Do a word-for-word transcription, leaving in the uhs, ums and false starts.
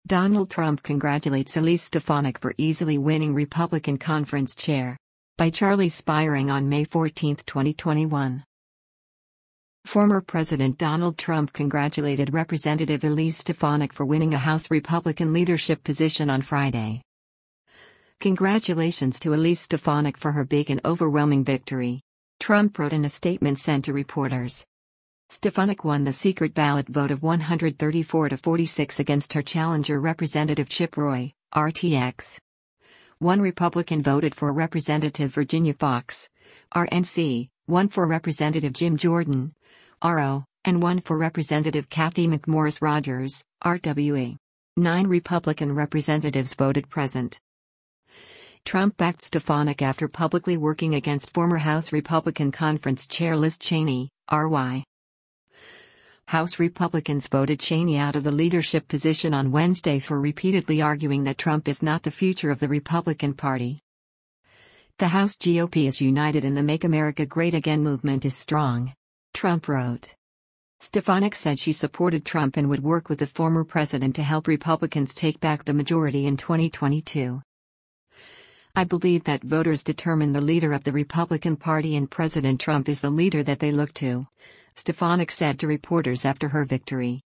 Donald Trump congratulates Elise Stefanik for easily winning Republican conference chair. By Charlie Spiring on May fourteenth, twenty twenty-one. Former President Donald Trump congratulated Representative Elise Stefanik for winning a House Republican leadership position on Friday. Congratulations to Elise Stefanik for her big and overwhelming victory, Trump wrote in a statement sent to reporters. Stefanik won the secret ballot vote of one hundred thirty-four to forty-six against her challenger Representative Chip Roy, R T X. One Republican voted for Representative Virginia Foxx, R N C, one for Representative Jim Jordan, R O, and one for Representative Cathy McMorris Rodgers, R W A. Nine Republican representatives voted present. Trump backed Stefanik after publicly working against former House Republican Conference Chair Liz Cheney, R Y. House Republicans voted Cheney out of the leadership position on Wednesday for repeatedly arguing that Trump is not the future of the Republican Party. The House G O P is united and the Make America Great Again movement is strong, Trump wrote. Stefanik said she supported Trump and would work with the former president to help Republicans take back the majority in twenty twenty-two. I believe that voters determine the leader of the Republican Party and President Trump is the leader that they look to, Stefanik said to reporters after her victory.